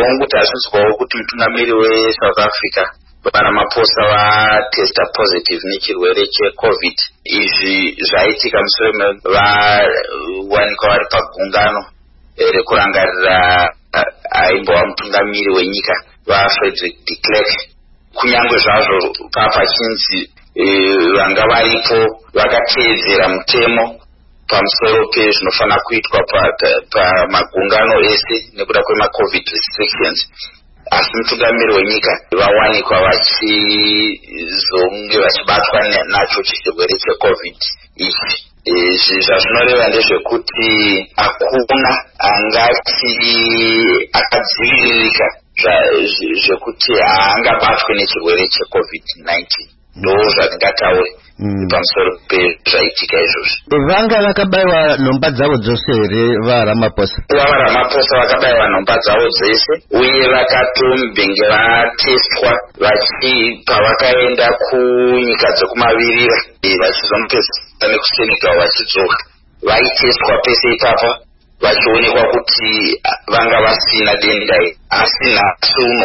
kwangu tazvinzwawo kuti mutungamiri weSouth Africa Ramaphosa vatesta positive nechirwere cheCovid. Izvi zvaitika mushure mevawanikwa vari pagungano rekurangarira aimbova mutungamiri wenyika vaFrederick de Klerk. Kunyange zvazvo pachinzi vanga varipo vakateedzera mutemo pamusoro pezvinofanira kuitwa pamagungano ese nekuda kwemaCovid restrictions, asi mutungamiri wenyika vawanikwa vachizonge vachibatwa nacho chirwere cheCovid ichi. Zvazvinoreva ndezvekuti hakuna angati akadziviririka zvekuti haangabatwe nechirwere cheCovid-19. Ndo zvandingataure pamusoro pezvaitika izvozvi. Vanga vakabayiwa nhomba dzavo dzose here vaRamaphosa? VaRamaphosa vakabayiwa nhomba dzavo dzese uye vakatomubhenge vatestwa pavakaenda kunyika dzekumavirira vachizomupedzisa nekuSenegal vachidzoka. Vaitestwa pese ipapa vachionekwa kuti vanga vasina denda iri, asi nhasi uno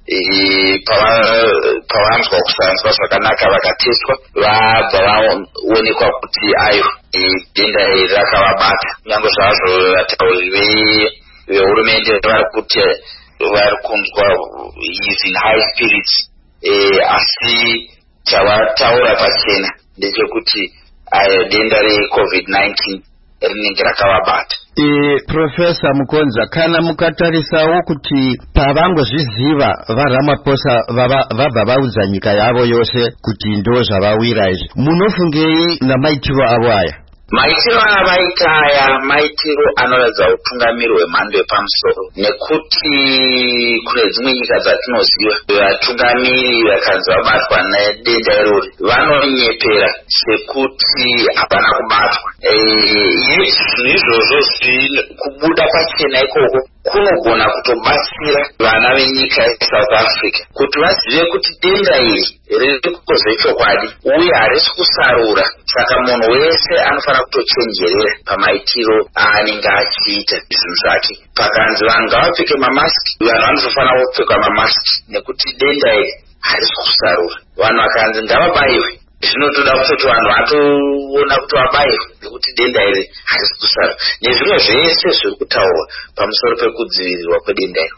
pavanzwa kusanzwa zvakanaka vakatestwa vabva vaonekwa kuti ayo denda iri rakavabata. Kunyange zvazvo vatauri vehurumende vari kuti vari kunzwa is in high spirits, asi chavataura pachena ndechekuti ayo denda reCovid-19 rinenge rakavabata. Profesa Mukonza, kana mukatarisawo kuti pavangozviziva vaRamaphosa vabva vaudza nyika yavo yose kuti ndo zvavawira izvi, munofungei namaitiro avo aya? Maitiro avaita aya maitiro anoratidza utungamiri hwemhando yepamusoro, nekuti kune dzimwe nyika dzatinoziva vatungamiri vakanzi vabatwa nedenda irori vanonyepera sekuti hapana kubatwa. Izvozvo kubuda pachena ikoko kunogona kutobatsira vana venyika yeSouth Africa kuti vazive kuti denda iri riri kuzochokwadi uye harisi kusarura. Saka munhu wese anofanira kutochenjerera pamaitiro aanenge achiita zvinhu zvake. Pakanzi vanhu ngavapfeke mamasiki, vanhu vanofanira kupfeka mamasiki nekuti denda iri harisi kusarura. Vanhu vakanzi ngavabayiwe, zvinotoda kutoti vanhu vatoona kuti vabayiwe nekuti denda iri harisi kusarura, nezvimwe zvese zviri kutaurwa pamusoro pekudzivirirwa kwedenda iri.